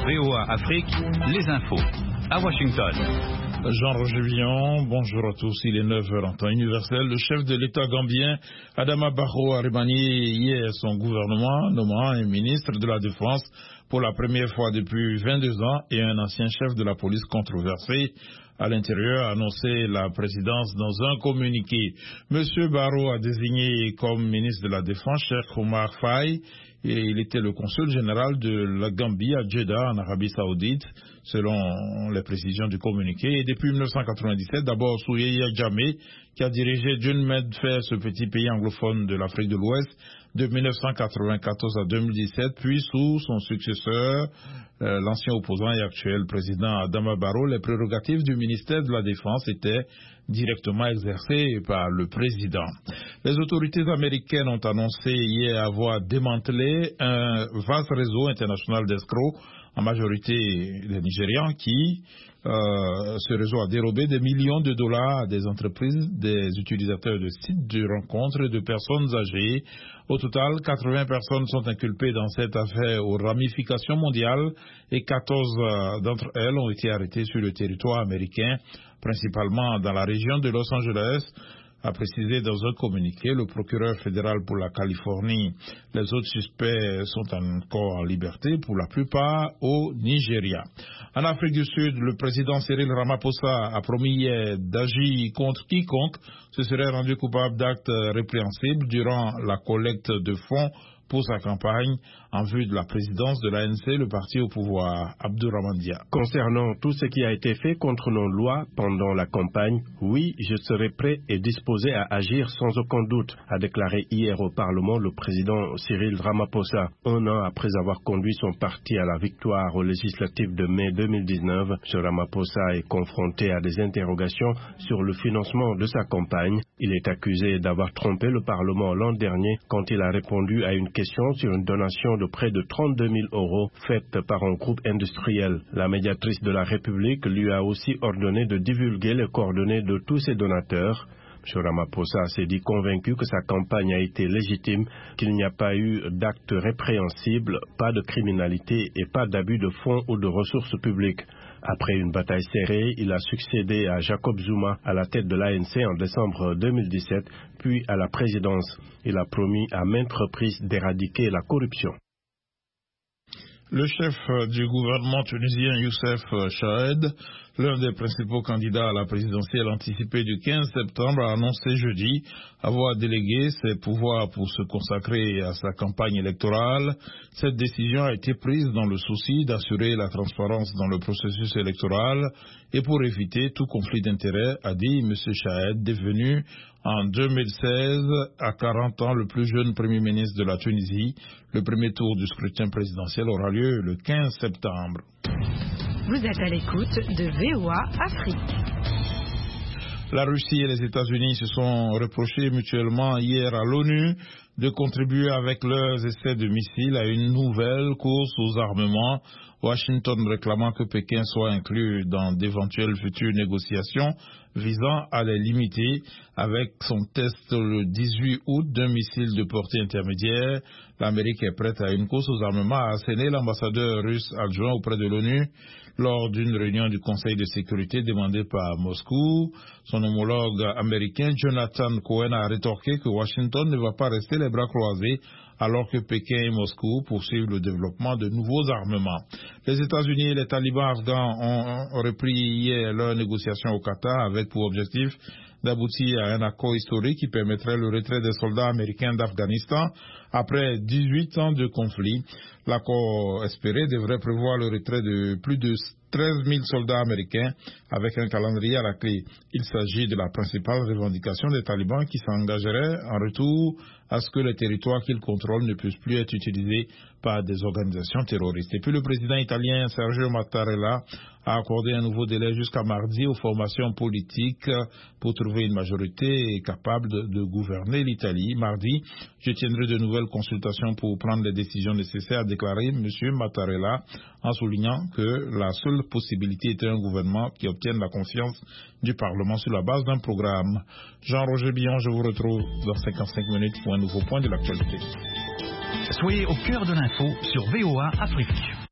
VOA Afrique, les infos. À Washington. Jean-Roger Villon, bonjour à tous. Il est 9h en temps universel. Le chef de l'État gambien, Adama Barrow, a remanié hier son gouvernement, nommant un ministre de la Défense pour la première fois depuis 22 ans et un ancien chef de la police controversé. À l'intérieur, a annoncé la présidence dans un communiqué. Monsieur Barrow a désigné comme ministre de la Défense Cheikh Oumar Faye, et il était le consul général de la Gambie à Jeddah, en Arabie Saoudite, selon les précisions du communiqué. Et depuis 1997, d'abord sous Yahya Jammeh, qui a dirigé d'une main de fer ce petit pays anglophone de l'Afrique de l'Ouest de 1994 à 2017, puis sous son successeur, l'ancien opposant et actuel président Adama Barrow, les prérogatives du ministère de la Défense étaient directement exercées par le président. Les autorités américaines ont annoncé hier avoir démantelé un vaste réseau international d'escrocs, en majorité des Nigérians, ce réseau a dérobé des millions de dollars à des entreprises, des utilisateurs de sites de rencontres de personnes âgées. Au total, 80 personnes sont inculpées dans cette affaire aux ramifications mondiales et 14 d'entre elles ont été arrêtées sur le territoire américain, principalement dans la région de Los Angeles, a précisé dans un communiqué le procureur fédéral pour la Californie. Les autres suspects sont encore en liberté, pour la plupart au Nigeria. En Afrique du Sud, le président Cyril Ramaphosa a promis hier d'agir contre quiconque se serait rendu coupable d'actes répréhensibles durant la collecte de fonds pour sa campagne en vue de la présidence de l'ANC, le parti au pouvoir. Abdourahmane Dia. Concernant tout ce qui a été fait contre nos lois pendant la campagne, oui, je serai prêt et disposé à agir sans aucun doute, a déclaré hier au Parlement le président Cyril Ramaphosa. Un an après avoir conduit son parti à la victoire aux législatives de mai 2019, M. Ramaphosa est confronté à des interrogations sur le financement de sa campagne. Il est accusé d'avoir trompé le Parlement l'an dernier quand il a répondu à une question sur une donation de près de 32 000 € faite par un groupe industriel. La médiatrice de la République lui a aussi ordonné de divulguer les coordonnées de tous ses donateurs. M. Ramaphosa s'est dit convaincu que sa campagne a été légitime, qu'il n'y a pas eu d'actes répréhensibles, pas de criminalité et pas d'abus de fonds ou de ressources publiques. Après une bataille serrée, il a succédé à Jacob Zuma à la tête de l'ANC en décembre 2017, puis à la présidence. Il a promis à maintes reprises d'éradiquer la corruption. Le chef du gouvernement tunisien Youssef Chahed, l'un des principaux candidats à la présidentielle anticipée du 15 septembre, a annoncé jeudi avoir délégué ses pouvoirs pour se consacrer à sa campagne électorale. Cette décision a été prise dans le souci d'assurer la transparence dans le processus électoral et pour éviter tout conflit d'intérêts, a dit M. Chahed, devenu en 2016, à 40 ans, le plus jeune Premier ministre de la Tunisie. Le premier tour du scrutin présidentiel aura lieu le 15 septembre. Vous êtes à l'écoute de VOA Afrique. La Russie et les États-Unis se sont reprochés mutuellement hier à l'ONU de contribuer avec leurs essais de missiles à une nouvelle course aux armements, Washington réclamant que Pékin soit inclus dans d'éventuelles futures négociations visant à les limiter. Avec son test le 18 août d'un missile de portée intermédiaire, l'Amérique est prête à une course aux armements, a asséné l'ambassadeur russe adjoint auprès de l'ONU lors d'une réunion du Conseil de sécurité demandée par Moscou. Son homologue américain Jonathan Cohen a rétorqué que Washington ne va pas rester les bras croisés alors que Pékin et Moscou poursuivent le développement de nouveaux armements. Les États-Unis et les talibans afghans ont repris hier leurs négociations au Qatar avec pour objectif d'aboutir à un accord historique qui permettrait le retrait des soldats américains d'Afghanistan après 18 ans de conflit. L'accord espéré devrait prévoir le retrait de plus de 13 000 soldats américains avec un calendrier à la clé. Il s'agit de la principale revendication des talibans qui s'engageraient en retour à ce que les territoires qu'ils contrôlent ne puissent plus être utilisés par des organisations terroristes. Et puis le président italien Sergio Mattarella a accordé un nouveau délai jusqu'à mardi aux formations politiques pour trouver une majorité capable de gouverner l'Italie. Mardi, je tiendrai de nouvelles consultations pour prendre les décisions nécessaires, a déclaré M. Mattarella, en soulignant que la seule possibilité était un gouvernement qui obtienne la confiance du Parlement sur la base d'un programme. Jean-Roger Billon, je vous retrouve dans 55 minutes pour un nouveau point de l'actualité. Soyez au cœur de l'info sur VOA Afrique.